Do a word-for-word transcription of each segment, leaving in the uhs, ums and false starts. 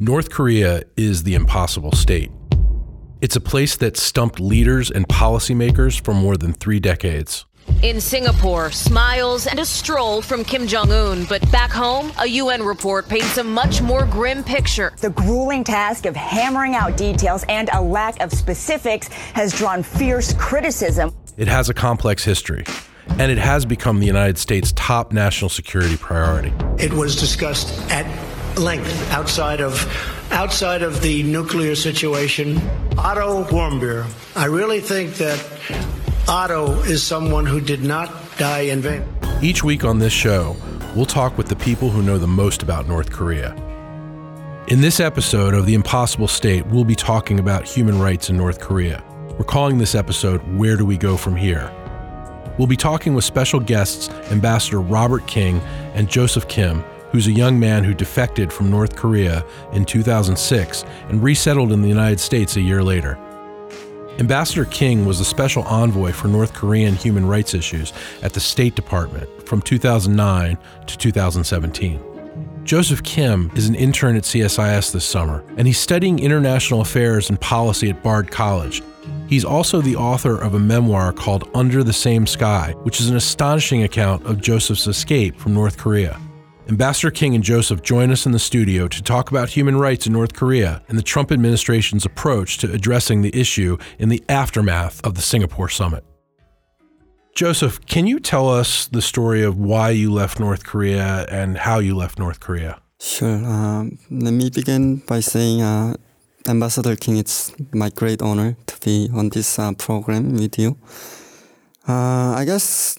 North Korea is the impossible state. It's a place that stumped leaders and policymakers for more than three decades. In Singapore, smiles and a stroll from Kim Jong-un. But back home, a U N report paints a much more grim picture. The grueling task of hammering out details and a lack of specifics has drawn fierce criticism. It has a complex history, and it has become the United States' top national security priority. It was discussed at length outside of outside of the nuclear situation. Otto Warmbier, I really think that Otto is someone who did not die in vain. Each week on this show, we'll talk with the people who know the most about North Korea. In this episode of The Impossible State, we'll be talking about human rights in North Korea. We're calling this episode, Where Do We Go From Here? We'll be talking with special guests, Ambassador Robert King and Joseph Kim, who's a young man who defected from North Korea in two thousand six and resettled in the United States a year later. Ambassador King was the special envoy for North Korean human rights issues at the State Department from two thousand nine to two thousand seventeen. Joseph Kim is an intern at C S I S this summer, and he's studying international affairs and policy at Bard College. He's also the author of a memoir called Under the Same Sky, which is an astonishing account of Joseph's escape from North Korea. Ambassador King and Joseph join us in the studio to talk about human rights in North Korea and the Trump administration's approach to addressing the issue in the aftermath of the Singapore summit. Joseph, can you tell us the story of why you left North Korea and how you left North Korea? Sure. Um, let me begin by saying, uh, Ambassador King, it's my great honor to be on this uh, program with you. Uh, I guess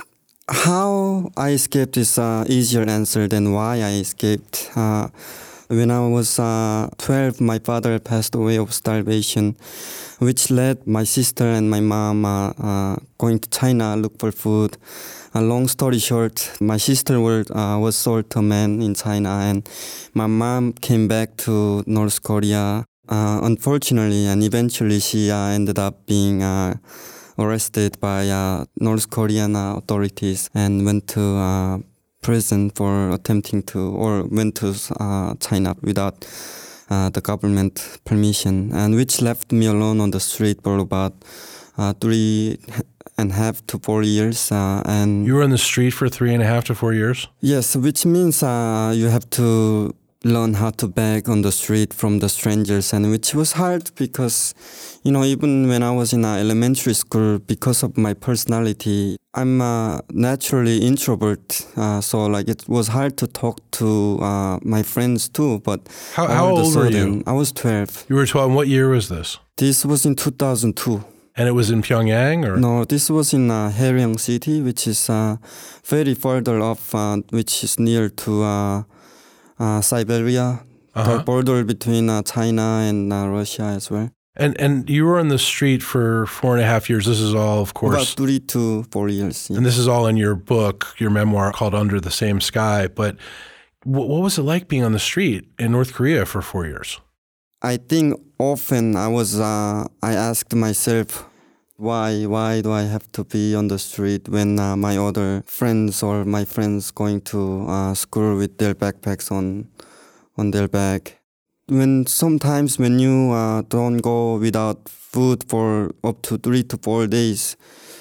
how I escaped is an easier answer than why I escaped. Uh, when I was uh, twelve, my father passed away of starvation, which led my sister and my mom uh, uh, going to China look for food. Uh, long story short, my sister were, uh, was sold to a man in China, and my mom came back to North Korea. Uh, unfortunately, and eventually she uh, ended up being uh, arrested by uh, North Korean uh, authorities and went to uh, prison for attempting to, or went to uh, China without uh, the government permission, and which left me alone on the street for about uh, three and a half to four years. Uh, and You were on the street for three and a half to four years? Yes, which means uh, you have to learn how to beg on the street from the strangers, and which was hard because, you know, even when I was in uh, elementary school, because of my personality, I'm uh, naturally introvert, uh, so like it was hard to talk to uh, my friends too. But How, how all of a old were sudden, you? I was twelve. You were twelve. And what year was this? This was in two thousand two. And it was in Pyongyang, or? No, this was in uh, Haeryong City, which is uh, very further off, uh, which is near to uh, uh, Siberia, Uh-huh. the border between uh, China and uh, Russia as well. And and you were on the street for four and a half years. This is all, of course. About three to four years. Yeah. And this is all in your book, your memoir called Under the Same Sky. But w- what was it like being on the street in North Korea for four years? I think often I was, uh, I asked myself, why, why do I have to be on the street when uh, my other friends or my friends going to uh, school with their backpacks on, on their back? When sometimes when you uh, don't go without food for up to three to four days,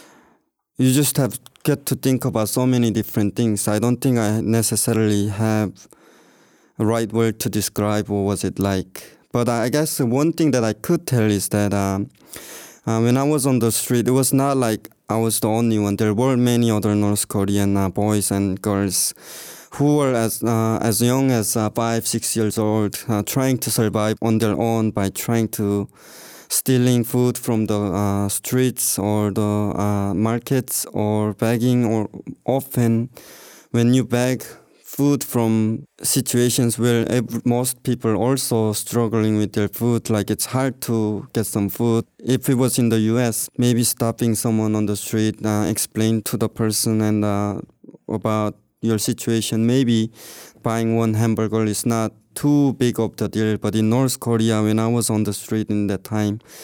you just have get to think about so many different things. I don't think I necessarily have a right word to describe what was it like. But I guess one thing that I could tell is that um, uh, when I was on the street, it was not like I was the only one. There were many other North Korean uh, boys and girls who were as uh, as young as uh, five, six years old, uh, trying to survive on their own by trying to stealing food from the uh, streets or the uh, markets, or begging, or often when you beg food from situations where every, most people also struggling with their food, like it's hard to get some food. If it was in the U S, maybe stopping someone on the street, uh, explain to the person and uh, about your situation. Maybe buying one hamburger is not too big of the deal, but in North Korea, when I was on the street in that time,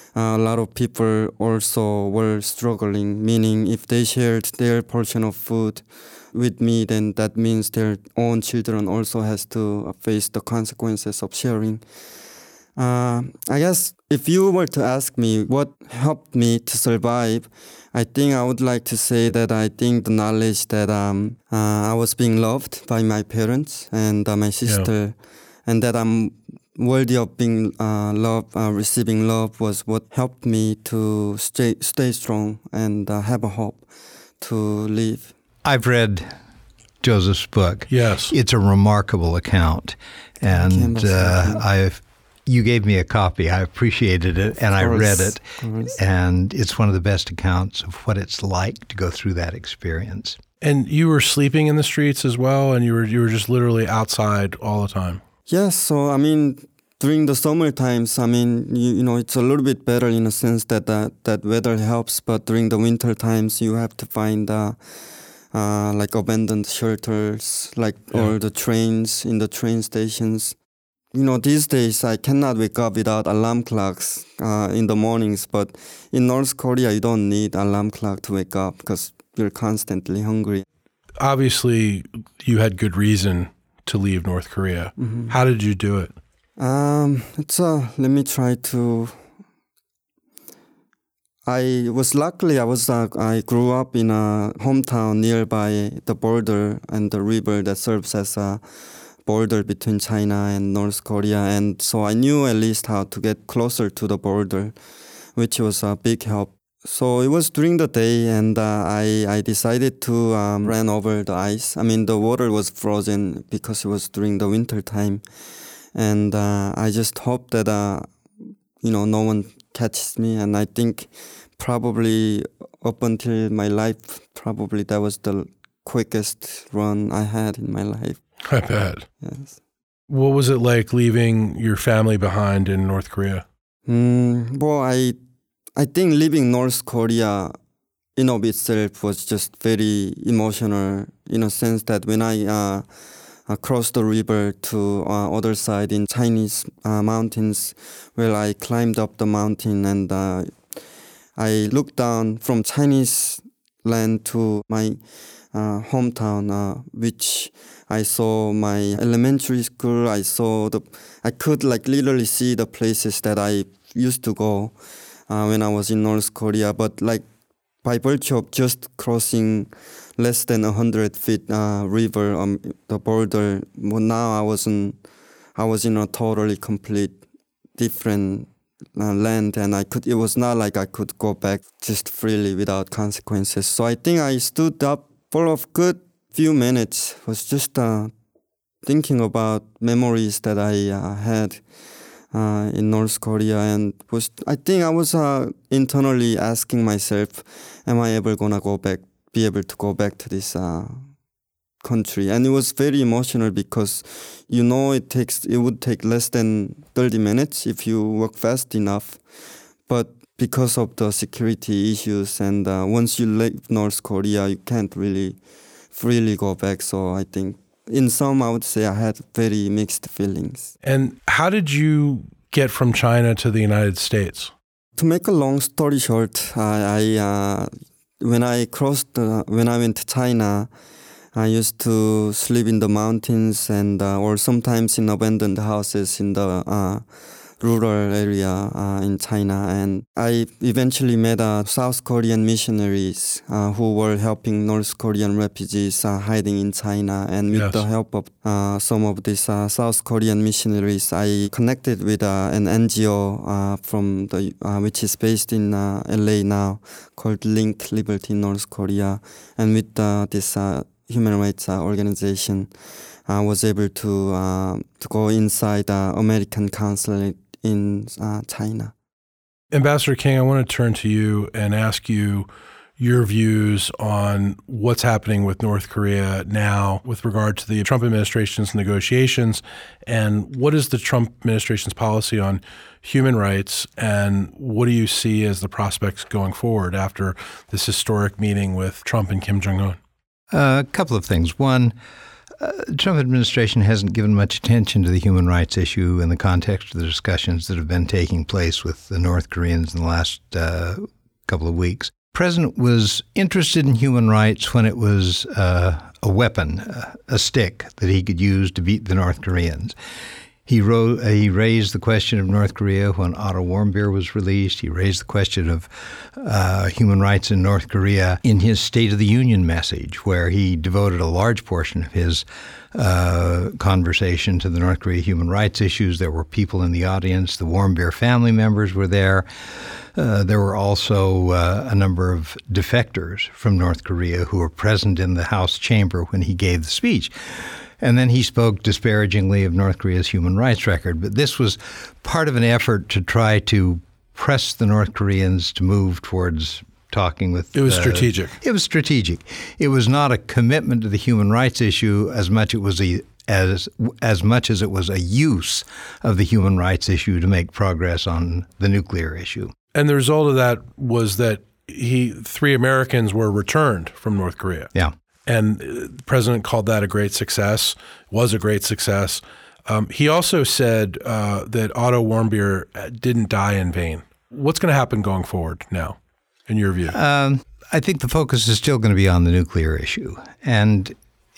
uh, a lot of people also were struggling, meaning if they shared their portion of food with me, then that means their own children also has to face the consequences of sharing. Uh, I guess if you were to ask me what helped me to survive, I think I would like to say that I think the knowledge that um, uh, I was being loved by my parents and uh, my sister, yeah. and that I'm worthy of being uh, loved, uh, receiving love was what helped me to stay stay strong and uh, have a hope to live. I've read Joseph's book. Yes. It's a remarkable account. And uh, I've you gave me a copy. I appreciated it, and I read it. And it's one of the best accounts of what it's like to go through that experience. And you were sleeping in the streets as well, and you were you were just literally outside all the time. Yes. So, I mean, during the summer times, I mean, you, you know, it's a little bit better in a sense that that, that weather helps. But during the winter times, you have to find uh, uh, like abandoned shelters, like yeah. or the trains in the train stations. You know, these days I cannot wake up without alarm clocks uh, in the mornings. But in North Korea, you don't need alarm clock to wake up because you're constantly hungry. Obviously, you had good reason to leave North Korea. Mm-hmm. How did you do it? Um, it's uh, let me try to. I was luckily I was uh, I grew up in a hometown nearby the border and the river that serves as a border between China and North Korea, and so I knew at least how to get closer to the border, which was a big help. So it was during the day, and uh, I I decided to um, run over the ice. I mean, the water was frozen because it was during the winter time, and uh, I just hope that uh, you know no one catches me. And I think probably up until my life, probably that was the quickest run I had in my life. I bet. Yes. What was it like leaving your family behind in North Korea? Mm, well, I. I think leaving North Korea in of itself was just very emotional in a sense that when I uh, uh, crossed the river to uh, other side in Chinese uh, mountains, where I climbed up the mountain and uh, I looked down from Chinese land to my uh, hometown, uh, which I saw my elementary school. I saw the, I could like literally see the places that I used to go Uh, when I was in North Korea, but like by virtue of just crossing less than a hundred feet uh, river on um, the border, well, now I wasn't. I was in a totally complete different uh, land, and I could. It was not like I could go back just freely without consequences. So I think I stood up for a good few minutes. Was just uh, thinking about memories that I uh, had. Uh, in North Korea, and was I think I was uh, internally asking myself, am I ever gonna go back, be able to go back to this uh, country? And it was very emotional because you know it takes it would take less than thirty minutes if you work fast enough, but because of the security issues and uh, once you leave North Korea, you can't really freely go back. So I think. In some, I would say I had very mixed feelings. And how did you get from China to the United States? To make a long story short, I, I uh, when I crossed, uh, when I went to China, I used to sleep in the mountains and uh, or sometimes in abandoned houses in the uh, rural area uh, in China. And I eventually met uh, South Korean missionaries uh, who were helping North Korean refugees uh, hiding in China. And with yes. the help of uh, some of these uh, South Korean missionaries, I connected with uh, an N G O uh, from the uh, which is based in uh, L A now, called Link Liberty North Korea. And with uh, this uh, human rights uh, organization, I was able to uh, to go inside the American consulate in uh, China. Ambassador King, I want to turn to you and ask you your views on what's happening with North Korea now with regard to the Trump administration's negotiations, and what is the Trump administration's policy on human rights, and what do you see as the prospects going forward after this historic meeting with Trump and Kim Jong-un? Uh, a couple of things. One, uh, the Trump administration hasn't given much attention to the human rights issue in the context of the discussions that have been taking place with the North Koreans in the last uh, couple of weeks. The president was interested in human rights when it was uh, a weapon, uh, a stick that he could use to beat the North Koreans. He, wrote, he raised the question of North Korea when Otto Warmbier was released. He raised the question of uh, human rights in North Korea in his State of the Union message, where he devoted a large portion of his uh, conversation to the North Korea human rights issues. There were people in the audience. The Warmbier family members were there. Uh, there were also uh, a number of defectors from North Korea who were present in the House chamber when he gave the speech. And then he spoke disparagingly of North Korea's human rights record. But this was part of an effort to try to press the North Koreans to move towards talking with... It was uh, strategic. It was strategic. It was not a commitment to the human rights issue as much it was a as as much as it was a use of the human rights issue to make progress on the nuclear issue. And the result of that was that he three Americans were returned from North Korea. Yeah. And the president called that a great success, was a great success. Um, he also said uh, that Otto Warmbier didn't die in vain. What's going to happen going forward now, in your view? Um, I think the focus is still going to be on the nuclear issue. And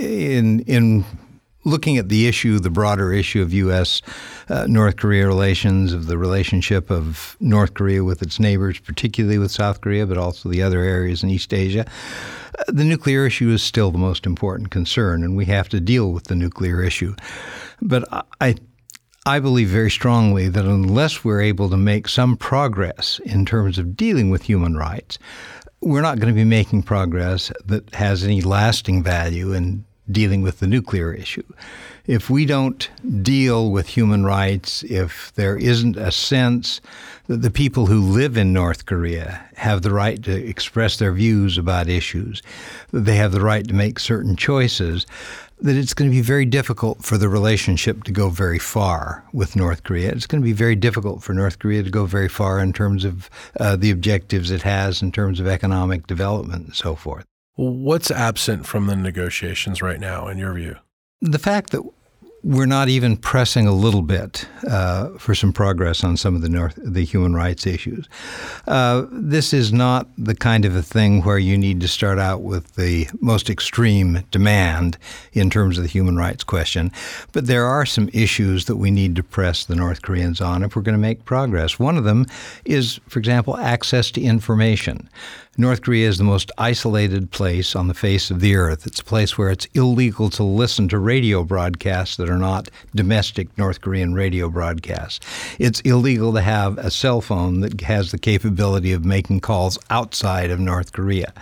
in in looking at the issue, the broader issue of U S uh, North Korea relations, of the relationship of North Korea with its neighbors, particularly with South Korea, but also the other areas in East Asia, uh, the nuclear issue is still the most important concern, and we have to deal with the nuclear issue. But I I believe very strongly that unless we're able to make some progress in terms of dealing with human rights, we're not going to be making progress that has any lasting value in dealing with the nuclear issue. If we don't deal with human rights, if there isn't a sense that the people who live in North Korea have the right to express their views about issues, that they have the right to make certain choices, that it's going to be very difficult for the relationship to go very far with North Korea. It's going to be very difficult for North Korea to go very far in terms of uh, the objectives it has in terms of economic development and so forth. What's absent from the negotiations right now, in your view? The fact that we're not even pressing a little bit uh, for some progress on some of the North, the human rights issues. Uh, this is not the kind of a thing where you need to start out with the most extreme demand in terms of the human rights question. But there are some issues that we need to press the North Koreans on if we're going to make progress. One of them is, for example, access to information. North Korea is the most isolated place on the face of the earth. It's a place where it's illegal to listen to radio broadcasts that are not domestic North Korean radio broadcasts. It's illegal to have a cell phone that has the capability of making calls outside of North Korea.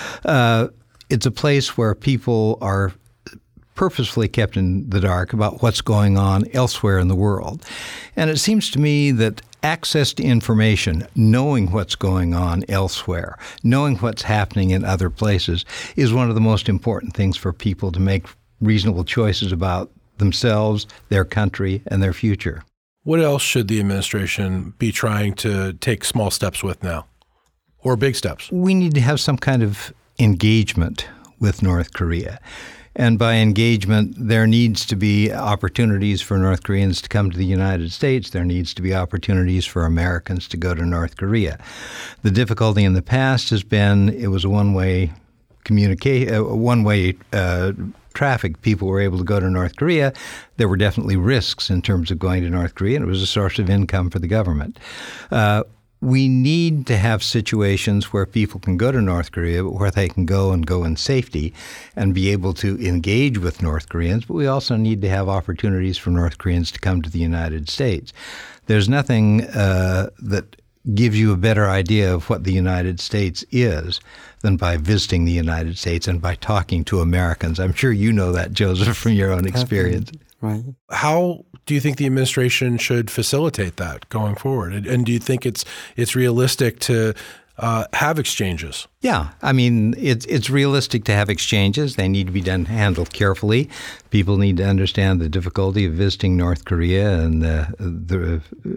Uh, it's a place where people are purposefully kept in the dark about what's going on elsewhere in the world. And it seems to me that access to information, knowing what's going on elsewhere, knowing what's happening in other places, is one of the most important things for people to make reasonable choices about themselves, their country, and their future. What else should the administration be trying to take small steps with now, or big steps? We need to have some kind of engagement with North Korea. And by engagement, there needs to be opportunities for North Koreans to come to the United States. There needs to be opportunities for Americans to go to North Korea. The difficulty in the past has been it was a one-way communicate, uh, one-way uh, traffic. People were able to go to North Korea. There were definitely risks in terms of going to North Korea, and it was a source of income for the government. Uh, We need to have situations where people can go to North Korea, but where they can go and go in safety and be able to engage with North Koreans. But we also need to have opportunities for North Koreans to come to the United States. There's nothing uh, that gives you a better idea of what the United States is than by visiting the United States and by talking to Americans. I'm sure you know that, Joseph, from your own experience. Right. How do you think the administration should facilitate that going forward? And, and do you think it's it's realistic to uh, have exchanges? Yeah, I mean, it's it's realistic to have exchanges. They need to be done handled carefully. People need to understand the difficulty of visiting North Korea and the the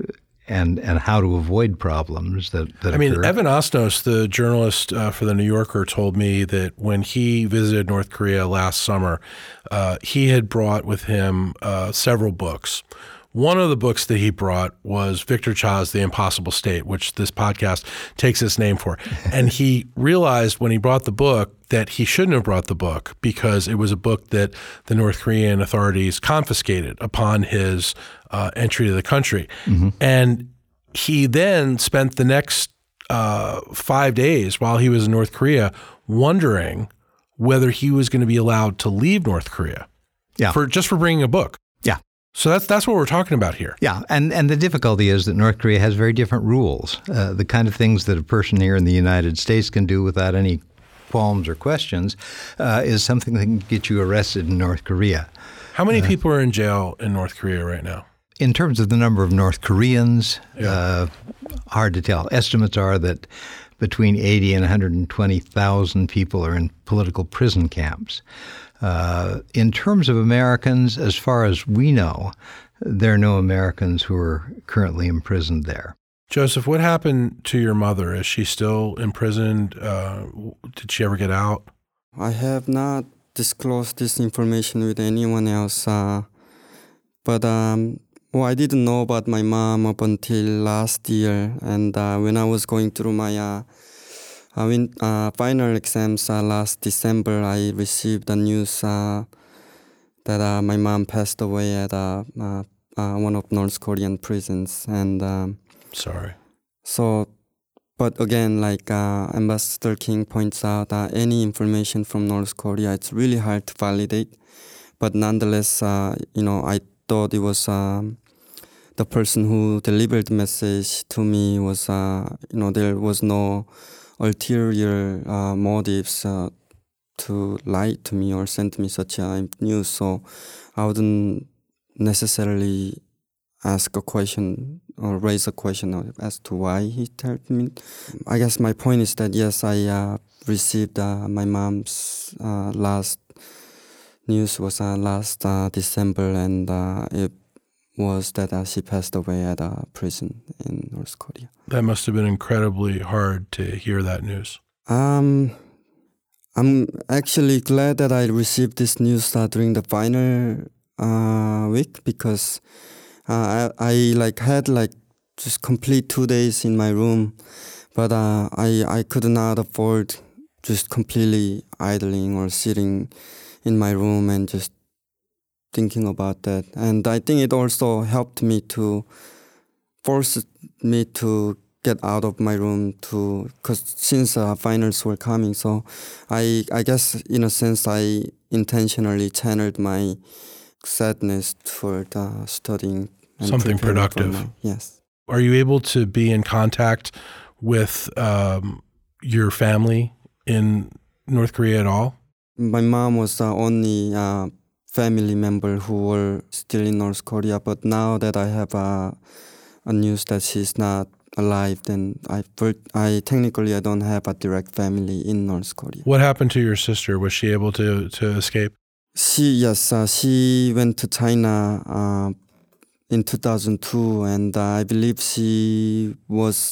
and, and how to avoid problems that, that I mean, occur. Evan Osnos, the journalist uh, for The New Yorker, told me that when he visited North Korea last summer, uh, he had brought with him uh, several books. One of the books that he brought was Victor Cha's The Impossible State, which this podcast takes its name for. And he realized when he brought the book that he shouldn't have brought the book because it was a book that the North Korean authorities confiscated upon his uh, entry to the country. Mm-hmm. And he then spent the next uh, five days while he was in North Korea wondering whether he was going to be allowed to leave North Korea yeah. for just for bringing a book. Yeah. So that's that's what we're talking about here. Yeah, and, and the difficulty is that North Korea has very different rules. Uh, the kind of things that a person here in the United States can do without any qualms or questions uh, is something that can get you arrested in North Korea. How many uh, people are in jail in North Korea right now? In terms of the number of North Koreans, yeah. uh, hard to tell. Estimates are that between eighty and one hundred twenty thousand people are in political prison camps. Uh, in terms of Americans, as far as we know, there are no Americans who are currently imprisoned there. Joseph, what happened to your mother? Is she still imprisoned? Uh, did she ever get out? I have not disclosed this information with anyone else, uh, but um, well, I didn't know about my mom up until last year, and uh, when I was going through my uh, I mean, uh, final exams uh, last December, I received the news uh, that uh, my mom passed away at uh, uh, uh, one of North Korean prisons. And um, sorry. So, but again, like uh, Ambassador King points out, uh, any information from North Korea, it's really hard to validate. But nonetheless, uh, you know, I thought it was um, the person who delivered the message to me was, uh, you know, there was no ulterior uh, motives uh, to lie to me or send me such a news. So I wouldn't necessarily ask a question or raise a question as to why he told me. I guess my point is that, yes, I uh, received uh, my mom's uh, last news was uh, last uh, December, and uh, it was that uh, she passed away at a prison in North Korea. That must have been incredibly hard to hear that news. Um, I'm actually glad that I received this news uh, during the final uh, week because uh, I, I like had like just complete two days in my room, but uh, I I could not afford just completely idling or sitting in my room and just thinking about that. And I think it also helped me to force me to get out of my room to, because since uh, finals were coming, so I I guess in a sense I intentionally channeled my sadness toward uh, studying and something preparing productive. for my, yes. Are you able to be in contact with um, your family in North Korea at all? My mom was the only uh, family member who were still in North Korea, but now that I have uh, a news that she's not alive, then I, I technically I don't have a direct family in North Korea. What happened to your sister? Was she able to, to escape? She yes, uh, she went to China uh, in two thousand two, and uh, I believe she was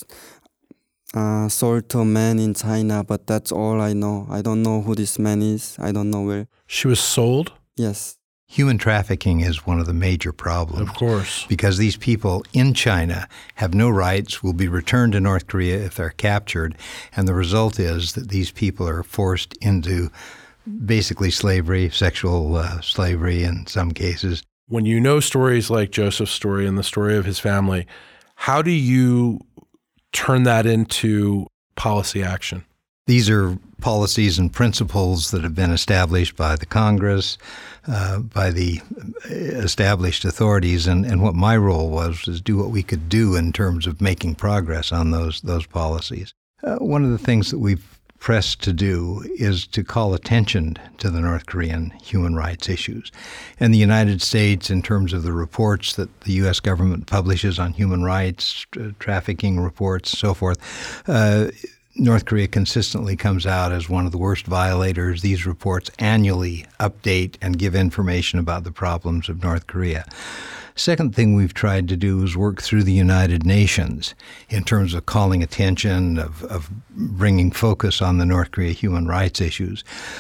uh, sold to a man in China, but that's all I know. I don't know who this man is. I don't know where. She was sold? Yes. Human trafficking is one of the major problems. Of course. Because these people in China have no rights, will be returned to North Korea if they're captured, and the result is that these people are forced into basically slavery, sexual uh, slavery in some cases. When you know stories like Joseph's story and the story of his family, how do you turn that into policy action? These are policies and principles that have been established by the Congress, uh, by the established authorities, and, and what my role was is do what we could do in terms of making progress on those those policies. Uh, one of the things that we've pressed to do is to call attention to the North Korean human rights issues. And the United States, in terms of the reports that the U S government publishes on human rights, uh, trafficking reports, so forth, uh, North Korea consistently comes out as one of the worst violators. These reports annually update and give information about the problems of North Korea. Second thing we've tried to do is work through the United Nations in terms of calling attention, of, of bringing focus on the North Korea human rights issues.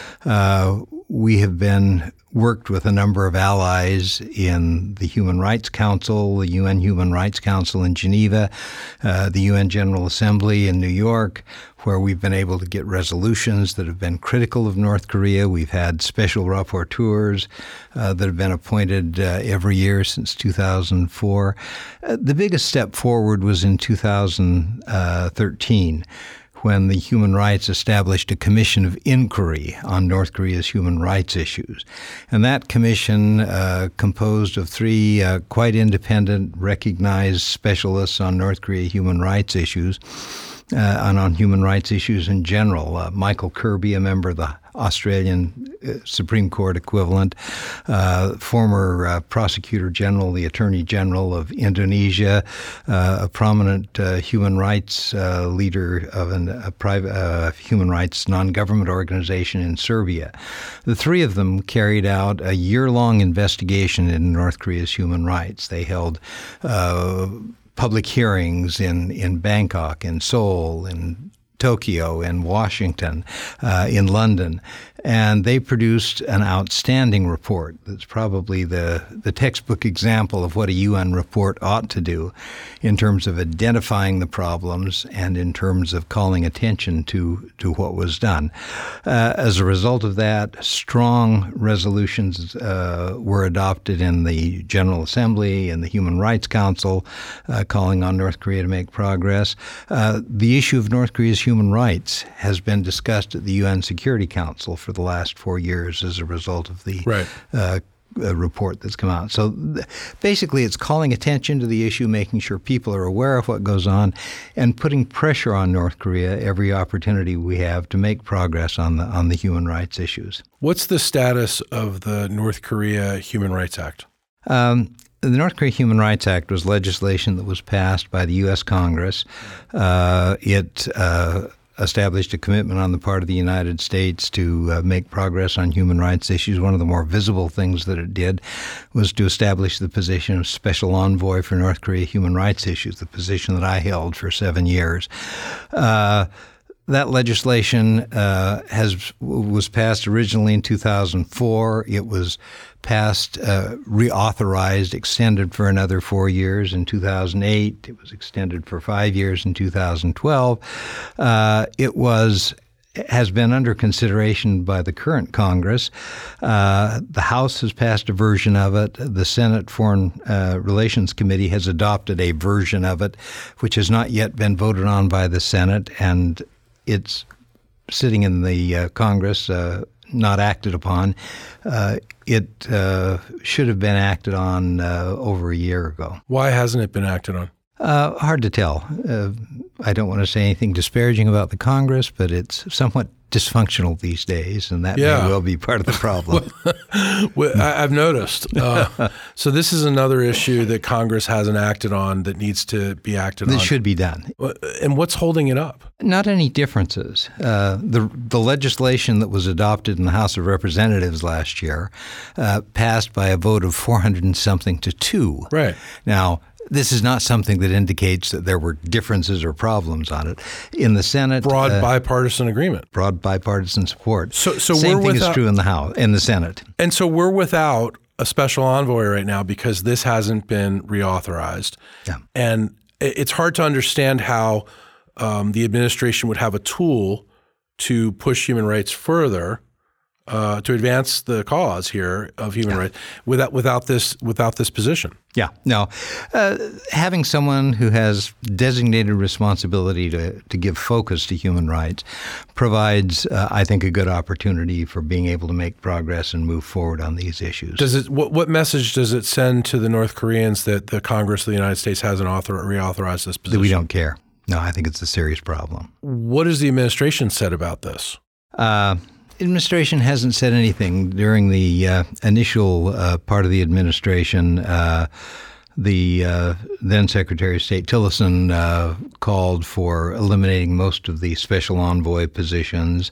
Uh, we have been worked with a number of allies in the Human Rights Council, the U N Human Rights Council in Geneva, uh, the U N General Assembly in New York, where we've been able to get resolutions that have been critical of North Korea. We've had special rapporteurs uh, that have been appointed uh, every year since two thousand four. Uh, the biggest step forward was in two thousand thirteen. When the Human Rights established a commission of inquiry on North Korea's human rights issues. And that commission, uh, composed of three uh, quite independent, recognized specialists on North Korea human rights issues, uh, and on human rights issues in general. Uh, Michael Kirby, a member of the Australian uh, Supreme Court equivalent, uh, former uh, Prosecutor General, the Attorney General of Indonesia, uh, a prominent uh, human rights uh, leader of an, a private uh, human rights non-government organization in Serbia. The three of them carried out a year-long investigation into North Korea's human rights. They held uh, public hearings in, in Bangkok, in Seoul, in Tokyo, in Washington, uh, in London, and they produced an outstanding report that's probably the, the textbook example of what a U N report ought to do in terms of identifying the problems and in terms of calling attention to, to what was done. Uh, as a result of that, strong resolutions uh, were adopted in the General Assembly and the Human Rights Council, uh, calling on North Korea to make progress. Uh, the issue of North Korea's human rights has been discussed at the U N Security Council for the last four years as a result of the right. uh, uh, report that's come out. So th- basically it's calling attention to the issue, making sure people are aware of what goes on, and putting pressure on North Korea every opportunity we have to make progress on the on the human rights issues. What's the status of the North Korea Human Rights Act? Um, The North Korea Human Rights Act was legislation that was passed by the U S Congress. Uh, it uh, established a commitment on the part of the United States to uh, make progress on human rights issues. One of the more visible things that it did was to establish the position of Special Envoy for North Korea human rights issues, the position that I held for seven years. Uh, That legislation uh, has was passed originally in two thousand four. It was passed, uh, reauthorized, extended for another four years in two thousand eight. It was extended for five years in two thousand twelve. Uh, it was has been under consideration by the current Congress. Uh, the House has passed a version of it. The Senate Foreign uh, Relations Committee has adopted a version of it, which has not yet been voted on by the Senate, and it's sitting in the uh, Congress, uh, not acted upon. Uh, it uh, should have been acted on uh, over a year ago. Why hasn't it been acted on? Uh, hard to tell. Uh, I don't want to say anything disparaging about the Congress, but it's somewhat dysfunctional these days, and that yeah. may well be part of the problem. well, I, I've noticed. Uh, so this is another issue that Congress hasn't acted on that needs to be acted this on. This should be done. And what's holding it up? Not any differences. Uh, the the legislation that was adopted in the House of Representatives last year uh, passed by a vote of four hundred and something to two. Right. Now, this is not something that indicates that there were differences or problems on it. In the Senate, broad uh, bipartisan agreement, broad bipartisan support. So, so same we're thing without, is true in the House, in the Senate. And so we're without a special envoy right now because this hasn't been reauthorized. Yeah. And it's hard to understand how um, the administration would have a tool to push human rights further. Uh, to advance the cause here of human yeah. rights without without this without this position. Yeah, no. Uh, having someone who has designated responsibility to, to give focus to human rights provides, uh, I think, a good opportunity for being able to make progress and move forward on these issues. Does it? What, what message does it send to the North Koreans that the Congress of the United States hasn't author, reauthorized this position? That we don't care. No, I think it's a serious problem. What has the administration said about this? Uh, Administration hasn't said anything. During the uh, initial uh, part of the administration, uh, the uh, then Secretary of State Tillerson uh, called for eliminating most of the special envoy positions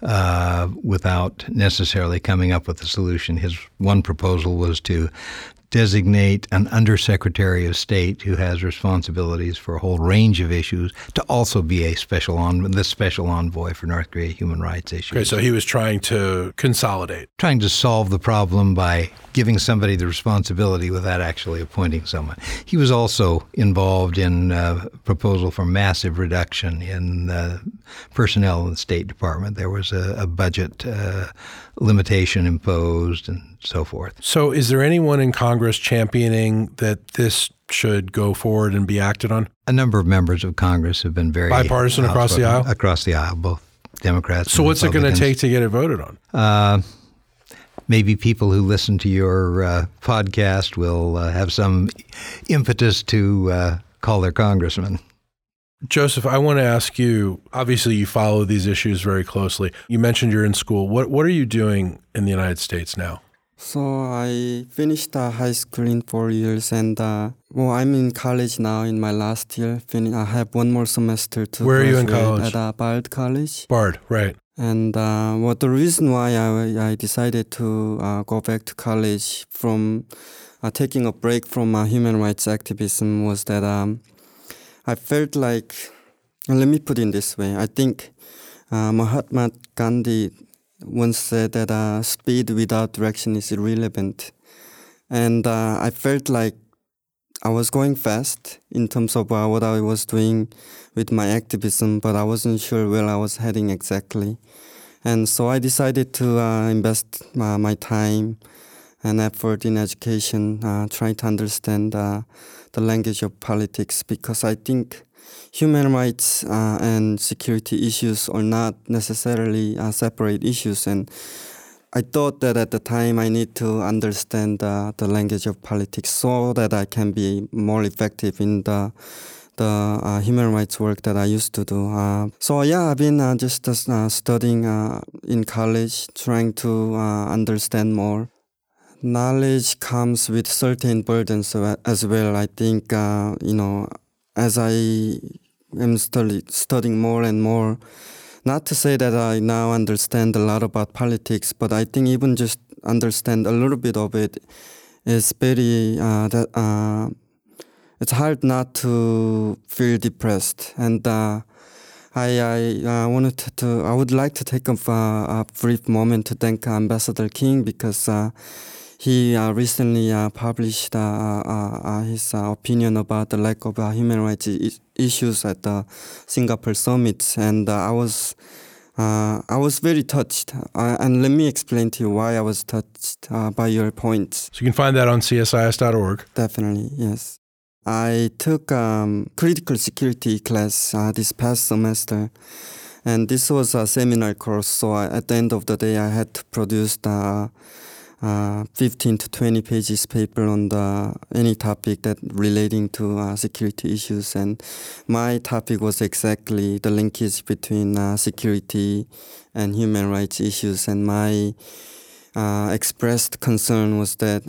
uh, without necessarily coming up with a solution. His one proposal was to designate an undersecretary of state who has responsibilities for a whole range of issues to also be a special on the special envoy for North Korea human rights issues. Okay, so he was trying to consolidate. Trying to solve the problem by giving somebody the responsibility without actually appointing someone. He was also involved in a proposal for massive reduction in uh, personnel in the State Department. There was a, a budget uh, limitation imposed and so forth. So is there anyone in Congress championing that this should go forward and be acted on? A number of members of Congress have been very bipartisan across the aisle? Across the aisle, both Democrats So and what's it going to Republicans. take to get it voted on? Uh, maybe people who listen to your uh, podcast will uh, have some impetus to uh, call their congressman. Joseph, I want to ask you, obviously you follow these issues very closely. You mentioned you're in school. What what are you doing in the United States now? So I finished uh, high school in four years and uh, well, I'm in college now in my last year. Fin- I have one more semester to Where are you in graduate college? At uh, Bard College. Bard, right. And uh, well, the reason why I, I decided to uh, go back to college from uh, taking a break from uh, human rights activism was that um, I felt like, let me put it this way, I think uh, Mahatma Gandhi once said that uh, speed without direction is irrelevant. And uh, I felt like I was going fast in terms of uh, what I was doing with my activism, but I wasn't sure where I was heading exactly. And so I decided to uh, invest uh, my time and effort in education, uh, trying to understand uh, the language of politics, because I think human rights uh, and security issues are not necessarily uh, separate issues. And I thought that at the time I need to understand uh, the language of politics so that I can be more effective in the the uh, human rights work that I used to do. Uh, so yeah, I've been uh, just uh, studying uh, in college, trying to uh, understand more. Knowledge comes with certain burdens as well. I think, uh, you know, as I am study, studying more and more, not to say that I now understand a lot about politics, but I think even just understand a little bit of it is very, uh, that, uh, it's hard not to feel depressed. And uh, I, I uh, wanted to, to, I would like to take a, a brief moment to thank Ambassador King because uh, he uh, recently uh, published uh, uh, uh, his uh, opinion about the lack of uh, human rights I- issues at the Singapore summit, and uh, I was uh, I was very touched. Uh, and let me explain to you why I was touched uh, by your points. So you can find that on C S I S dot org. Definitely, yes. I took um, critical security class uh, this past semester, and this was a seminar course. So I, at the end of the day, I had to produce the Uh, fifteen to twenty pages paper on the any topic that relating to uh, security issues, and my topic was exactly the linkage between uh, security and human rights issues. And my uh, expressed concern was that,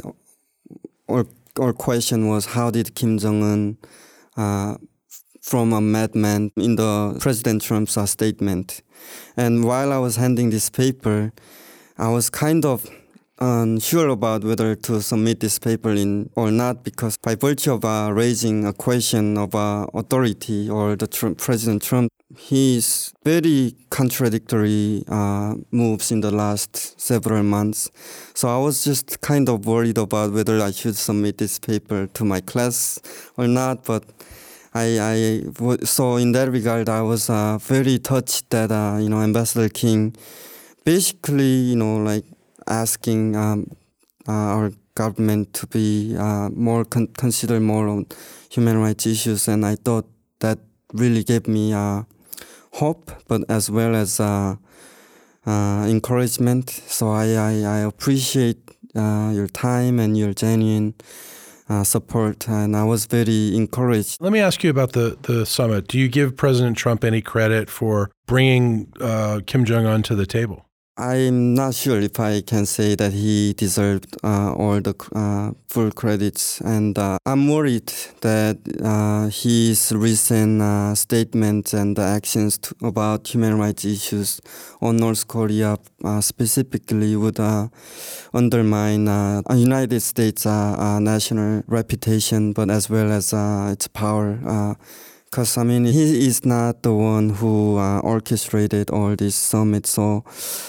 or or question was, how did Kim Jong-un, uh, from a madman, in the President Trump's uh, statement? And while I was handing this paper, I was kind of unsure about whether to submit this paper in or not, because by virtue of uh, raising a question of uh, authority or the Trump, President Trump, his very contradictory uh, moves in the last several months. So I was just kind of worried about whether I should submit this paper to my class or not. But I, I so in that regard, I was uh, very touched that uh, you know Ambassador King basically you know like. asking um, uh, our government to be uh, more con- consider more on human rights issues, and I thought that really gave me uh, hope, but as well as uh, uh, encouragement. So I I, I appreciate uh, your time and your genuine uh, support, and I was very encouraged. Let me ask you about the the summit. Do you give President Trump any credit for bringing uh, Kim Jong-un to the table? I'm not sure if I can say that he deserved uh, all the uh, full credits, and uh, I'm worried that uh, his recent uh, statements and actions to, about human rights issues on North Korea uh, specifically would uh, undermine uh, United States uh, uh, national reputation, but as well as uh, its power. Because, uh, I mean, he is not the one who uh, orchestrated all these summits, so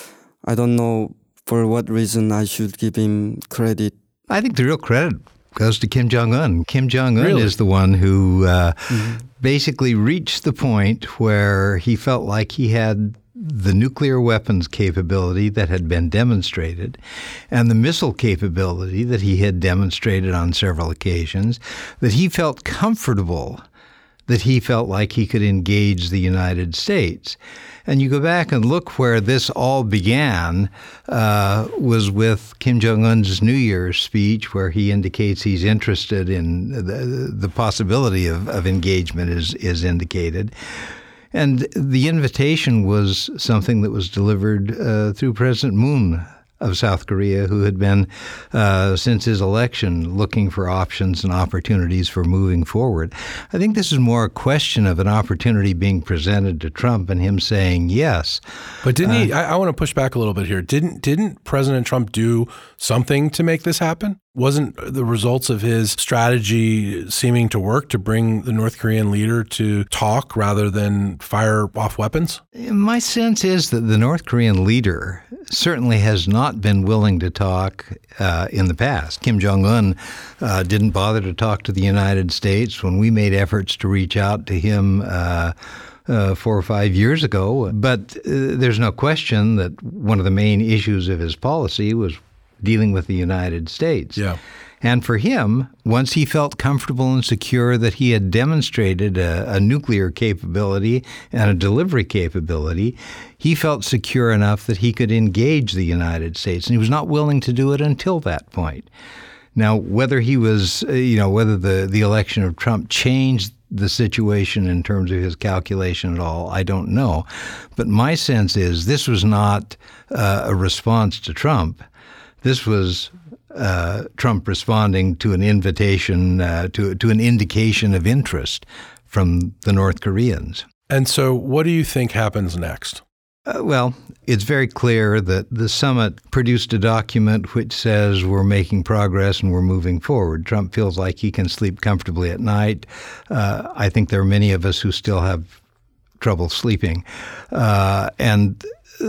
I don't know for what reason I should give him credit. I think the real credit goes to Kim Jong-un. Kim Jong-un really? is the one who uh, mm-hmm. basically reached the point where he felt like he had the nuclear weapons capability that had been demonstrated and the missile capability that he had demonstrated on several occasions, that he felt comfortable, that he felt like he could engage the United States. And you go back and look where this all began uh, was with Kim Jong-un's New Year's speech, where he indicates he's interested in the, the possibility of, of engagement is, is indicated. And the invitation was something that was delivered uh, through President Moon of South Korea, who had been, uh, since his election, looking for options and opportunities for moving forward. I think this is more a question of an opportunity being presented to Trump and him saying yes. But didn't uh, he, I, I want to push back a little bit here. Didn't didn't President Trump do something to make this happen? Wasn't the results of his strategy seeming to work to bring the North Korean leader to talk rather than fire off weapons? My sense is that the North Korean leader certainly has not been willing to talk uh, in the past. Kim Jong-un uh, didn't bother to talk to the United States when we made efforts to reach out to him uh, uh, four or five years ago. But uh, there's no question that one of the main issues of his policy was dealing with the United States. Yeah. And for him, once he felt comfortable and secure that he had demonstrated a, a nuclear capability and a delivery capability, he felt secure enough that he could engage the United States. And he was not willing to do it until that point. Now, whether he was, you know, whether the, the election of Trump changed the situation in terms of his calculation at all, I don't know. But my sense is this was not uh, a response to Trump. This was uh, Trump responding to an invitation, uh, to to an indication of interest from the North Koreans. And so what do you think happens next? Uh, well, it's very clear that the summit produced a document which says we're making progress and we're moving forward. Trump feels like he can sleep comfortably at night. Uh, I think there are many of us who still have trouble sleeping. Uh, and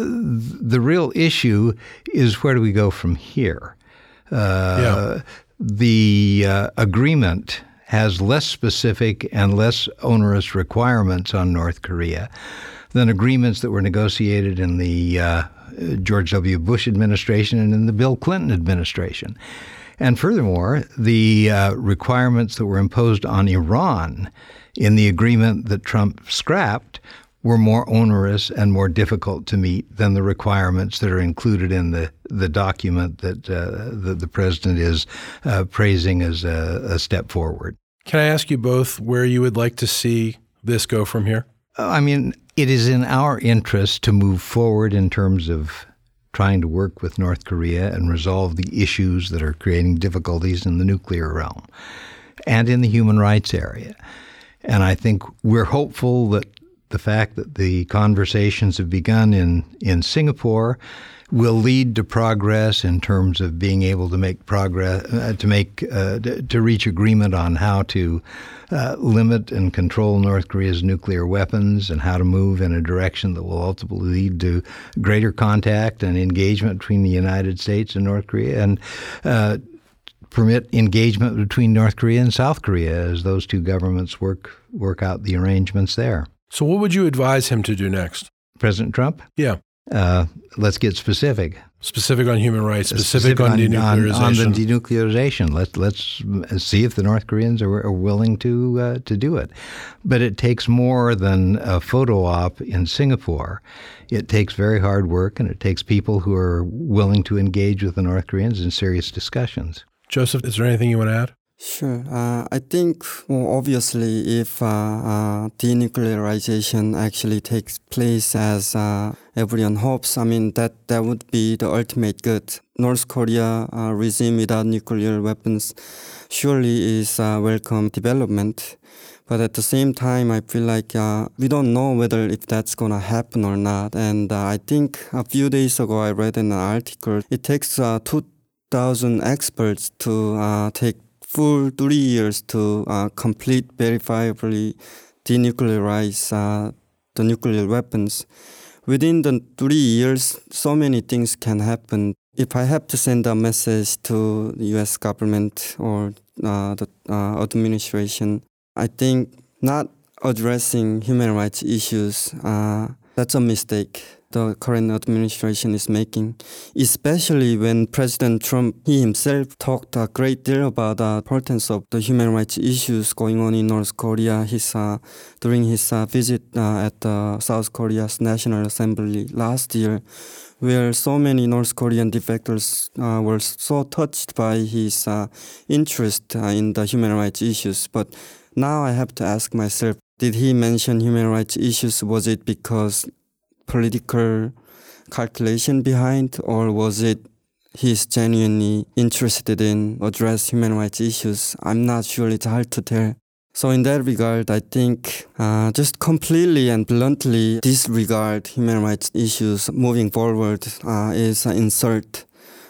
the real issue is, where do we go from here? Uh, yeah. The uh, agreement has less specific and less onerous requirements on North Korea than agreements that were negotiated in the uh, George W. Bush administration and in the Bill Clinton administration. And furthermore, the uh, requirements that were imposed on Iran in the agreement that Trump scrapped were more onerous and more difficult to meet than the requirements that are included in the, the document that uh, the, the president is uh, praising as a, a step forward. Can I ask you both where you would like to see this go from here? I mean, it is in our interest to move forward in terms of trying to work with North Korea and resolve the issues that are creating difficulties in the nuclear realm and in the human rights area. And I think we're hopeful that the fact that the conversations have begun in, in Singapore will lead to progress in terms of being able to make progress, uh, to make, uh, to reach agreement on how to uh, limit and control North Korea's nuclear weapons and how to move in a direction that will ultimately lead to greater contact and engagement between the United States and North Korea, and uh, permit engagement between North Korea and South Korea as those two governments work work out the arrangements there. So what would you advise him to do next? President Trump? Yeah. Uh, let's get specific. Specific on human rights, specific, specific on, on denuclearization. On, on the denuclearization. Let's let's see if the North Koreans are, are willing to uh, to do it. But it takes more than a photo op in Singapore. It takes very hard work, and it takes people who are willing to engage with the North Koreans in serious discussions. Joseph, is there anything you want to add? Sure. Uh, I think, well, obviously, if uh, uh, denuclearization actually takes place as uh, everyone hopes, I mean, that, that would be the ultimate good. North Korea uh, regime without nuclear weapons surely is a welcome development. But at the same time, I feel like uh, we don't know whether if that's going to happen or not. And uh, I think a few days ago, I read in an article, it takes uh, two thousand experts to uh, take full three years to uh, complete verifiably denuclearize uh, the nuclear weapons. Within the three years, so many things can happen. If I have to send a message to the U S government or uh, the uh, administration, I think not addressing human rights issues, uh, that's a mistake the current administration is making, especially when President Trump, he himself talked a great deal about the importance of the human rights issues going on in North Korea his, uh, during his uh, visit uh, at uh, South Korea's National Assembly last year, where so many North Korean defectors uh, were so touched by his uh, interest uh, in the human rights issues. But now I have to ask myself, did he mention human rights issues? Was it because political calculation behind, or was it he's genuinely interested in address human rights issues? I'm not sure. It's hard to tell. So in that regard, I think uh, just completely and bluntly disregard human rights issues moving forward uh, is an insult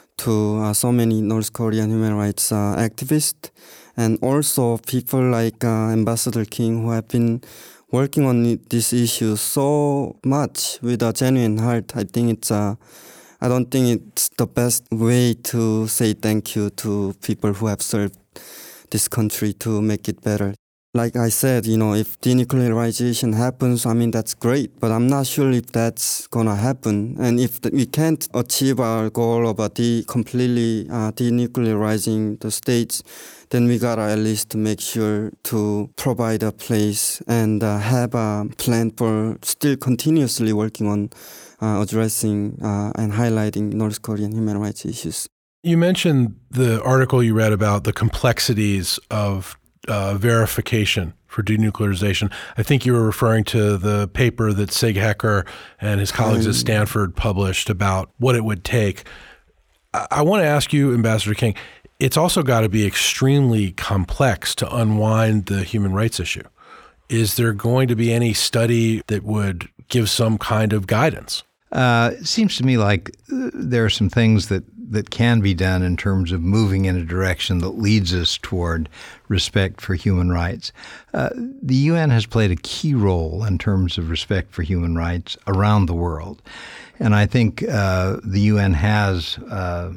to uh, so many North Korean human rights uh, activists, and also people like uh, Ambassador King, who have been working on this issue so much with a genuine heart. I think it's a, I don't think it's the best way to say thank you to people who have served this country to make it better. Like I said, you know, if denuclearization happens, I mean, that's great, but I'm not sure if that's gonna happen. And if we can't achieve our goal of a de- completely uh, denuclearizing the states, then we gotta at least make sure to provide a place and uh, have a plan for still continuously working on uh, addressing uh, and highlighting North Korean human rights issues. You mentioned the article you read about the complexities of uh, verification for denuclearization. I think you were referring to the paper that Sig Hecker and his colleagues um, at Stanford published about what it would take. I, I want to ask you, Ambassador King, it's also got to be extremely complex to unwind the human rights issue. Is there going to be any study that would give some kind of guidance? Uh, it seems to me like uh, there are some things that, that can be done in terms of moving in a direction that leads us toward respect for human rights. Uh, the U N has played a key role in terms of respect for human rights around the world. And I think uh, the U N has uh,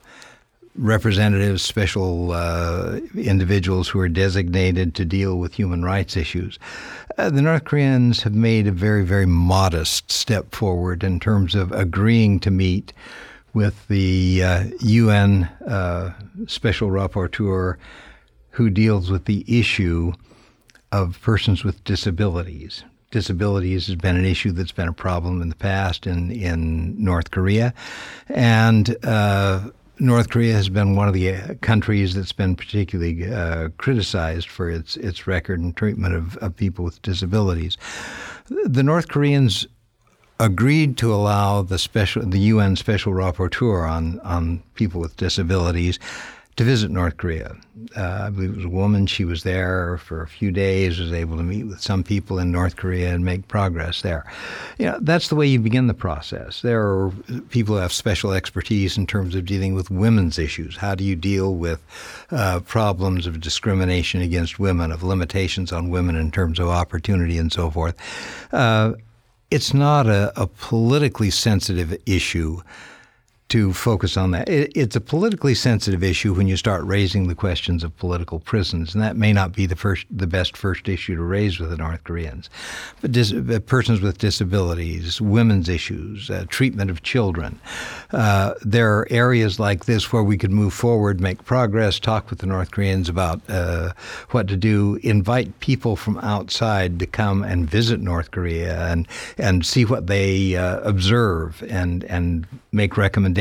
representatives, special uh, individuals who are designated to deal with human rights issues. Uh, the North Koreans have made a very, very modest step forward in terms of agreeing to meet with the uh, U N uh, Special Rapporteur who deals with the issue of persons with disabilities. Disabilities has been an issue that's been a problem in the past in, in North Korea. And uh, North Korea has been one of the countries that's been particularly uh, criticized for its its record and treatment of, of people with disabilities. The North Koreans agreed to allow the special the U N Special Rapporteur on on people with disabilities to visit North Korea. Uh, I believe it was a woman. She was there for a few days, was able to meet with some people in North Korea and make progress there. You know, that's the way you begin the process. There are people who have special expertise in terms of dealing with women's issues. How do you deal with uh, problems of discrimination against women, of limitations on women in terms of opportunity and so forth? Uh, it's not a, a politically sensitive issue to focus on that. It, it's a politically sensitive issue when you start raising the questions of political prisons, and that may not be the first, the best first issue to raise with the North Koreans. But dis, uh, persons with disabilities, women's issues, uh, treatment of children. Uh, there are areas like this where we could move forward, make progress, talk with the North Koreans about uh, what to do, invite people from outside to come and visit North Korea and and see what they uh, observe and and make recommendations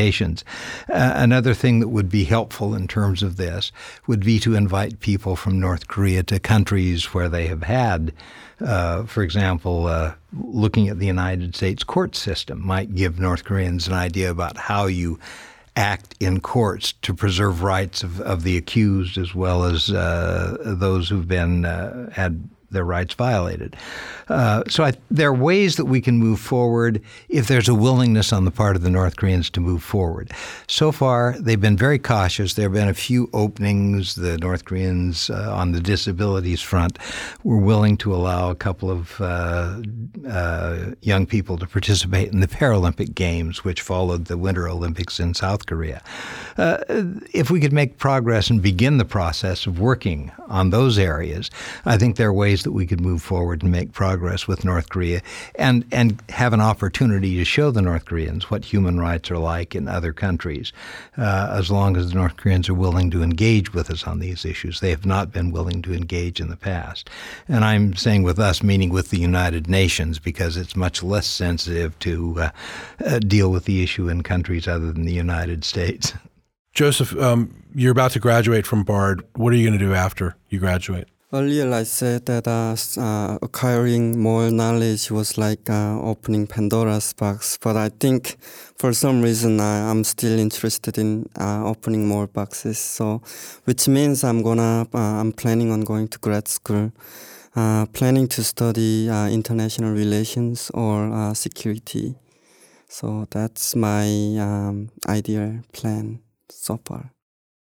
recommendations. Uh, another thing that would be helpful in terms of this would be to invite people from North Korea to countries where they have had, uh, for example, uh, looking at the United States court system might give North Koreans an idea about how you act in courts to preserve rights of, of the accused as well as uh, those who've been uh, had their rights violated. Uh, so I, there are ways that we can move forward if there's a willingness on the part of the North Koreans to move forward. So far, they've been very cautious. There have been a few openings. The North Koreans uh, on the disabilities front were willing to allow a couple of uh, uh, young people to participate in the Paralympic Games, which followed the Winter Olympics in South Korea. Uh, if we could make progress and begin the process of working on those areas, I think there are ways that we could move forward and make progress with North Korea and, and have an opportunity to show the North Koreans what human rights are like in other countries, uh, as long as the North Koreans are willing to engage with us on these issues. They have not been willing to engage in the past. And I'm saying with us, meaning with the United Nations, because it's much less sensitive to uh, uh, deal with the issue in countries other than the United States. Joseph, um, you're about to graduate from Bard. What are you going to do after you graduate? Earlier, I said that uh, uh, acquiring more knowledge was like uh, opening Pandora's box. But I think for some reason I, I'm still interested in uh, opening more boxes. So, which means I'm gonna, uh, I'm planning on going to grad school, uh, planning to study uh, international relations or uh, security. So that's my um, ideal plan so far.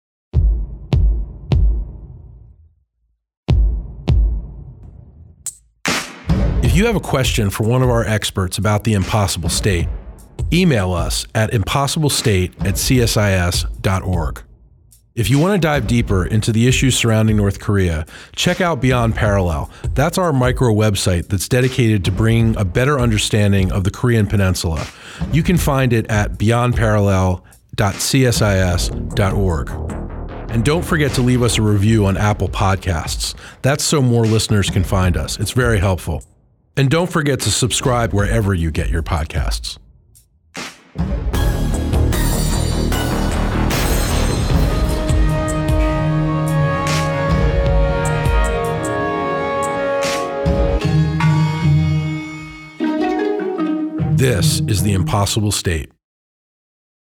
If you have a question for one of our experts about the impossible state, email us at impossiblestate at c s i s dot org. If you want to dive deeper into the issues surrounding North Korea, check out Beyond Parallel. That's our micro website that's dedicated to bringing a better understanding of the Korean Peninsula. You can find it at beyond parallel dot c s i s dot org. And don't forget to leave us a review on Apple Podcasts. That's so more listeners can find us. It's very helpful. And don't forget to subscribe wherever you get your podcasts. This is The Impossible State.